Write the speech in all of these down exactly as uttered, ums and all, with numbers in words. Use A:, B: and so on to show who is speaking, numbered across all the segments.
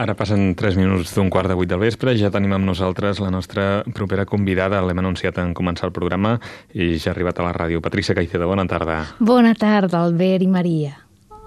A: Ara passen tres minuts d'un quart de vuit del vespre, ja tenim amb nosaltres la nostra propera convidada, l'hem anunciat en començar el programa i ja ha arribat a la ràdio. Patricia Caicedo, bona tarda.
B: Bona tarda, Albert i Maria.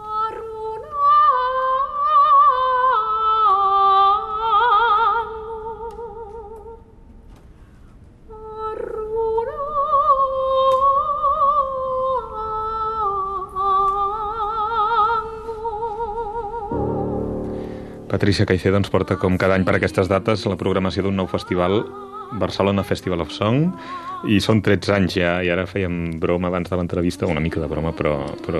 A: Patricia Caicedo ens porta, com cada any per aquestes dates, la programació d'un nou festival, Barcelona Festival of Song, i són tretze anys ja, i ara fèiem broma abans de l'entrevista, una mica de broma, però, però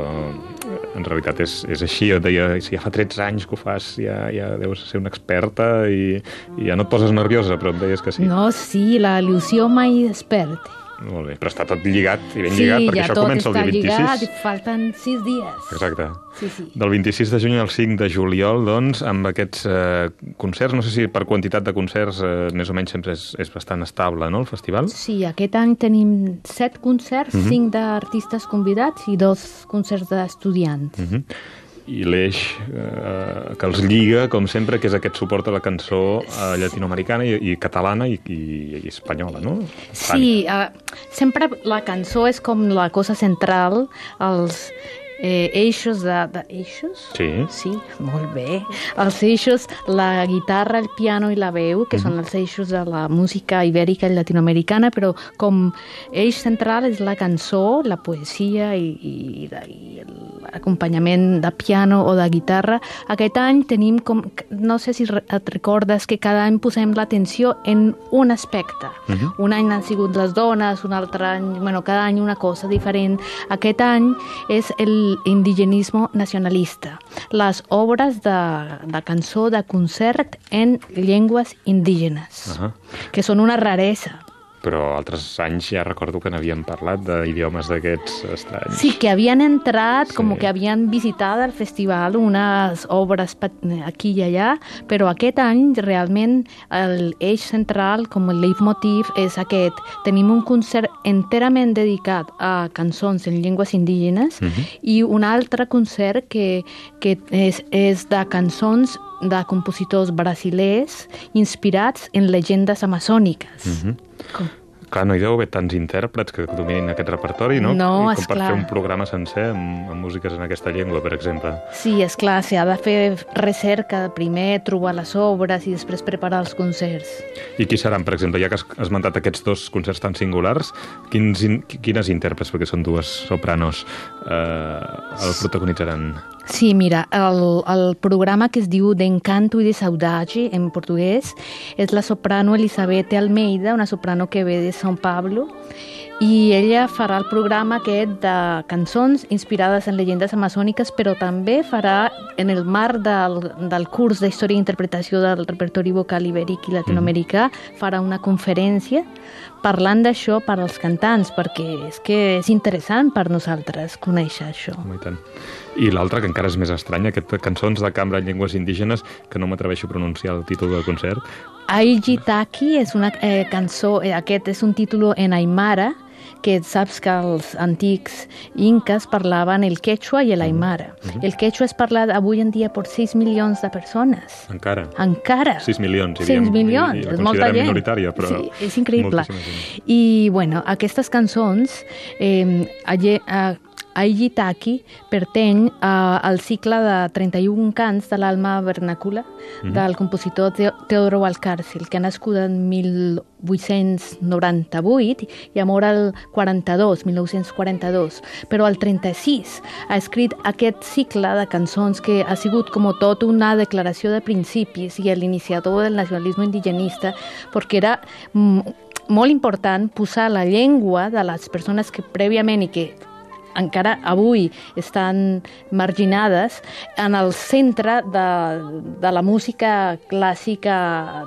A: en realitat és, és així. Jo et deia, si ja fa tretze anys que ho fas, ja, ja deus ser una experta i, i ja no et poses nerviosa, però em deies que sí.
B: No, sí, la il·lusió mai es perd.
A: Molt bé, però està tot lligat i ben
B: sí,
A: lligat, perquè això comença el dia vint-i-sis.
B: Sí, ja tot està lligat, falten sis dies.
A: Exacte.
B: Sí, sí.
A: Del vint-i-sis de juny al cinc de juliol, doncs, amb aquests eh, concerts, no sé si per quantitat de concerts eh, més o menys sempre és, és bastant estable, no, el festival?
B: Sí, aquest any tenim set concerts, mm-hmm. cinc d'artistes convidats i dos concerts d'estudiants.
A: Mm-hmm. I l'eix eh, que els lliga, com sempre, que és aquest suport a la cançó eh, llatinoamericana i, i catalana i, i, i espanyola, no?
B: Sí, uh, sempre la cançó és com la cosa central, els eh, eixos de, de... eixos?
A: Sí.
B: Sí, molt bé. Els eixos, la guitarra, el piano i la veu, que mm-hmm. són els eixos de la música ibèrica i latinoamericana, però com eix central és la cançó, la poesia i, i, i l'acompanyament de piano o de guitarra. Aquest any tenim, com, no sé si et recordes, que cada any posem l'atenció en un aspecte. Uh-huh. Un any han sigut les dones, un altre any, bueno, cada any una cosa diferent. Aquest any és l'indigenisme nacionalista. Les obres de, de cançó, de concert en llengües indígenes, uh-huh. que són una raresa.
A: Però altres anys ja recordo que n'havíem parlat d'idiomes d'aquests estranys.
B: Sí, que havien entrat, sí. com que havien visitat el festival unes obres aquí i allà, però aquest any realment l'eix central, com el leitmotiv, és aquest. Tenim un concert enterament dedicat a cançons en llengües indígenes uh-huh. i un altre concert que, que és, és de cançons de compositors brasilers inspirats en llegendes amazòniques.
A: Uh-huh. Com? Clar, no hi deu haver tants intèrprets que dominin aquest repertori, no?
B: No,
A: I com per
B: esclar.
A: fer un programa sencer amb, amb músiques en aquesta llengua, per exemple.
B: Sí, esclar, s'ha de fer recerca primer, trobar les obres i després preparar els concerts.
A: I qui seran, per exemple, ja que has esmentat aquests dos concerts tan singulars, quins, quines intèrprets, perquè són dues sopranos, eh, el protagonitzaran?
B: Sí, mira, el, el programa que es diu d'Encanto i de Saudade, en portuguès, és la soprano Elizabeth Almeida, una soprano que ve de São Paulo, i ella farà el programa aquest de cançons inspirades en llegendes amazòniques, però també farà, en el marc del, del curs de Història i Interpretació del Repertori Vocal Ibèric i Latinoamericà, farà una conferència parlant d'això per als cantants, perquè és que és interessant per nosaltres conèixer això.
A: Oh, i tant. I l'altre, que encara és més estrany, aquest cançons de cambra en llengües indígenes, que no m'atreveixo a pronunciar el títol del concert.
B: Aijitaki és una eh, cançó, eh, aquest és un títol en aimara, que saps que els antics inques parlaven el quechua i l'aimara. Uh-huh. El quechua és parlat avui en dia per sis milions de persones.
A: Encara?
B: Encara.
A: sis milions.
B: sis milions,
A: i, i
B: és molta gent.
A: Minoritària, però
B: sí, és increïble. I, bueno, aquestes cançons, eh, allà, a, Aijitaki pertany a, al cicle de trenta-un cants de l'alma vernàcula mm-hmm. del compositor Teodoro Valcárcel, que ha nascut en mil vuit-cents noranta-vuit i ha mort el quaranta-dos, mil nou-cents quaranta-dos. Però al trenta-sis ha escrit aquest cicle de cançons que ha sigut com tot una declaració de principis i l'iniciador del nacionalisme indigenista, perquè era molt important posar la llengua de les persones que prèviament i que encara avui estan marginades en el centre de, de la música clàssica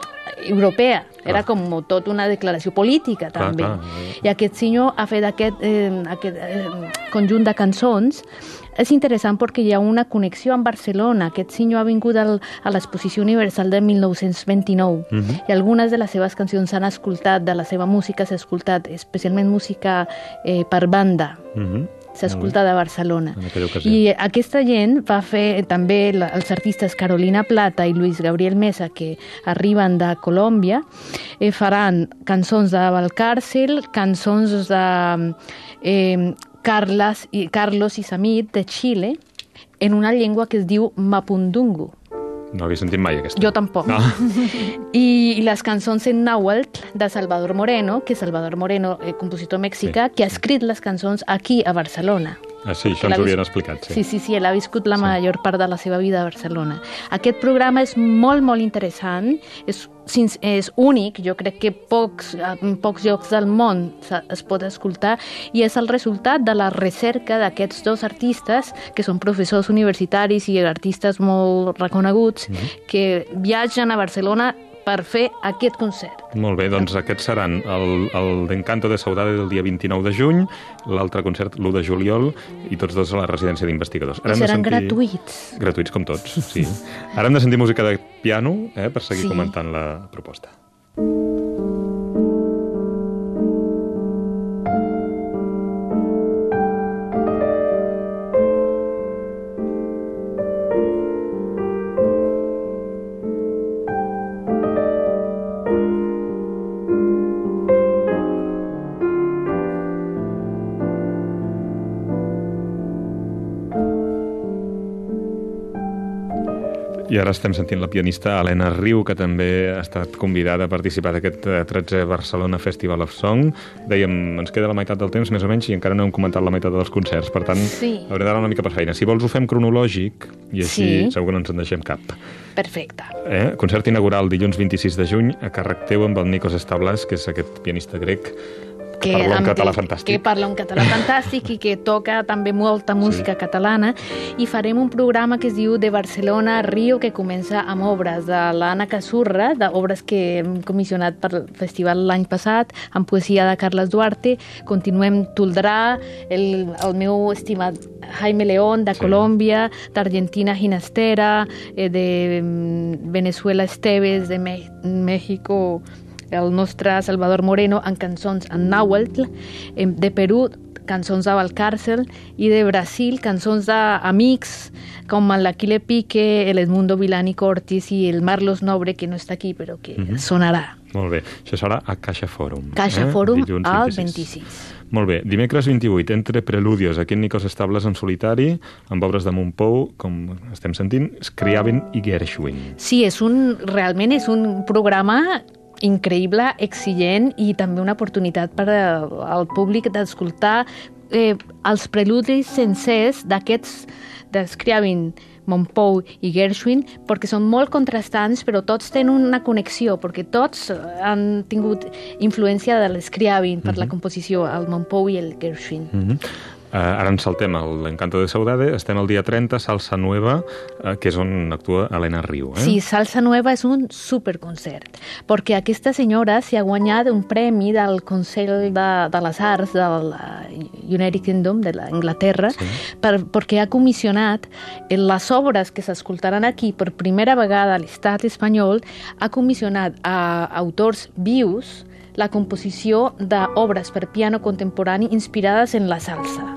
B: europea. Era com tot una declaració política, també. Clar, clar. I aquest senyor ha fet aquest, eh, aquest eh, conjunt de cançons. És interessant perquè hi ha una connexió amb Barcelona. Aquest senyor ha vingut al, a l'Exposició Universal de mil nou-cents vint-i-nou uh-huh. i algunes de les seves cancions s'han escoltat, de la seva música s'ha escoltat, especialment música eh, per banda. Uh-huh. s'escolta de Barcelona. I aquesta gent va fer també els artistes Carolina Plata i Luis Gabriel Mesa, que arriben de Colòmbia, eh, faran cançons de Valcárcel, cançons de eh, Carles i, Carlos Isamit de Xile, en una llengua que es diu Mapudungun.
A: No havia sentit mai aquesta.
B: Jo tampoc. No. I, I les cançons en náhuatl de Salvador Moreno, que Salvador Moreno, eh, compositor mexicà, sí. que ha escrit les cançons aquí a Barcelona.
A: Ah, sí, això ens ho havien explicat. Sí,
B: sí, sí, sí ell ha viscut la sí. major part de la seva vida a Barcelona. Aquest programa és molt, molt interessant, és, és únic, jo crec que pocs, en pocs llocs del món es pot escoltar, i és el resultat de la recerca d'aquests dos artistes, que són professors universitaris i artistes molt reconeguts, mm-hmm. que viatgen a Barcelona per fer aquest concert.
A: Molt bé, doncs aquests seran el, el d'Encanto de Saudade del dia vint-i-nou de juny, l'altre concert l'u de juliol, i tots dos a la residència d'investigadors.
B: I seran sentir... gratuïts.
A: Gratuïts, com tots, sí. Ara hem de sentir música de piano, eh, per seguir sí. comentant la proposta. I ara estem sentint la pianista Helena Riu, que també ha estat convidada a participar d'aquest tretzè Barcelona Festival of Song. Dèiem, ens queda la meitat del temps, més o menys, i encara no hem comentat la meitat dels concerts. Per tant, sí. haurem d'anar una mica per feina. Si vols, ho fem cronològic, i així sí. segur que no ens en deixem cap.
B: Perfecte.
A: Eh? Concert inaugural dilluns vint-i-sis de juny, a càrrec teu amb el Nikos Stavlas, que és aquest pianista grec, que parla un català fantàstic.
B: Que parla un català fantàstic i que toca també molta música sí. catalana, i farem un programa que es diu De Barcelona a Rio, que comença amb obres de l'Anna Casurra, d'obres que hem comissionat per festival l'any passat, amb poesia de Carles Duarte. Continuem Toldrà, el, el meu estimat Jaime León, de sí. Colòmbia, d'Argentina Ginastera, eh, de Venezuela Esteves, de Me- México el nostre Salvador Moreno, en cançons en náhuatl, de Perú, cançons de Valcárcel, i de Brasil, cançons d'amics, com l'Aquile Pique, el Edmundo Vilani Cortis i el Marlos Nobre, que no està aquí, però que mm-hmm. sonarà.
A: Molt bé. Això serà a Caixa Fòrum.
B: Caixa eh? Fòrum al vint-i-sis.
A: Molt bé. Dimecres vint-i-vuit, entre preludios, aquí en Nikos Stavlas en solitari, amb obres de Montpou, com estem sentint, Scriabin i Gershwin.
B: Sí, és un, realment és un programa increïble, exigent, i també una oportunitat per al públic d'escoltar eh, els preludis sencers d'aquests de Scriabin, Montpou i Gershwin, perquè són molt contrastants, però tots tenen una connexió, perquè tots han tingut influència de l'Scriabin per mm-hmm. la composició, el Montpou i el Gershwin.
A: Mm-hmm. Uh, ara ens saltem a l'Encanto de Saudade, estem el dia trenta, Salsa Nueva, uh, que és on actua Helena Riu. Eh?
B: Sí, Salsa Nueva és un superconcert, perquè aquesta senyora s'ha guanyat un premi del Consell de, de les Arts del United Kingdom, de l'Anglaterra, sí. per, perquè ha comissionat les obres que s'escoltaran aquí per primera vegada a l'estat espanyol, ha comissionat a autors vius la composició d'obres per piano contemporani inspirades en la salsa.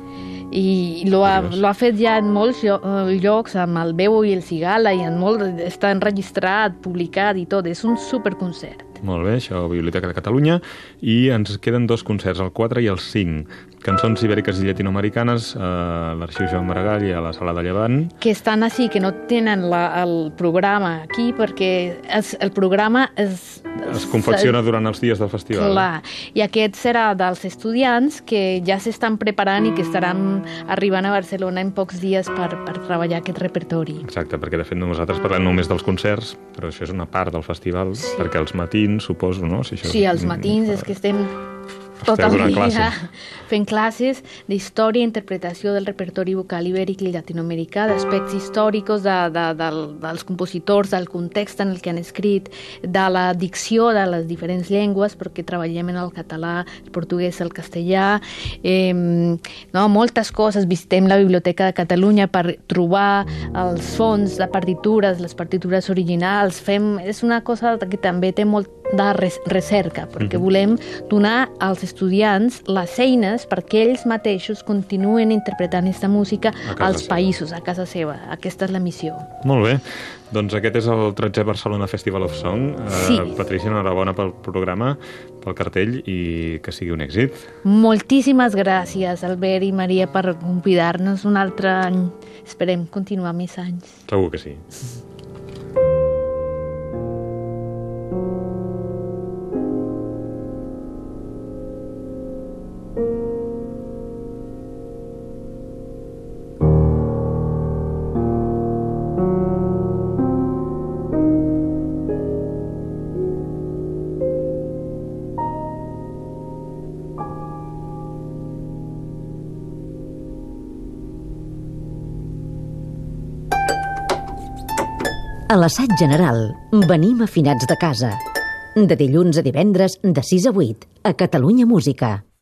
B: I lo ha, lo ha fet ja en molts llocs, amb el Bebo i el Cigala, i en molt, està enregistrat, publicat i tot. És un superconcert.
A: Molt bé, això, Biblioteca de Catalunya. I ens queden dos concerts, el quatre i el cinc. Cançons ibèriques i llatinoamericanes a l'Arxiu Joan Maragall i a la Sala de Llevant.
B: Que estan així, que no tenen la, el programa aquí, perquè es, el programa es...
A: Es confecciona durant els dies del festival.
B: Clar, i aquest serà dels estudiants que ja s'estan preparant i que estaran arribant a Barcelona en pocs dies per, per treballar aquest repertori.
A: Exacte, perquè de fet nosaltres parlem només dels concerts, però això és una part del festival, sí. perquè els matins, suposo, no? Si això...
B: Sí, els matins és que estem... tot el dia classe. fent classes d'història i interpretació del repertori vocal ibèric i llatinoamericà, d'aspectes històrics de, de, de, dels compositors, del context en el que han escrit, de la dicció de les diferents llengües, perquè treballem en el català, el portuguès, el castellà, eh, no, moltes coses. Visitem la Biblioteca de Catalunya per trobar els fons de partitures, les partitures originals. Fem, és una cosa que també té molt, de res recerca, perquè mm-hmm. volem donar als estudiants les eines perquè ells mateixos continuen interpretant aquesta música als seva. països, a casa seva. Aquesta és la missió.
A: Molt bé. Doncs aquest és el tretzè Barcelona Festival of Song.
B: Sí.
A: Uh, Patrícia, enhorabona pel programa, pel cartell, i que sigui un èxit.
B: Moltíssimes gràcies, Albert i Maria, per convidar-nos un altre any. Esperem continuar més anys.
A: Segur que sí.
C: A l'assaig general venim afinats de casa. De dilluns a divendres de sis a vuit a Catalunya Música.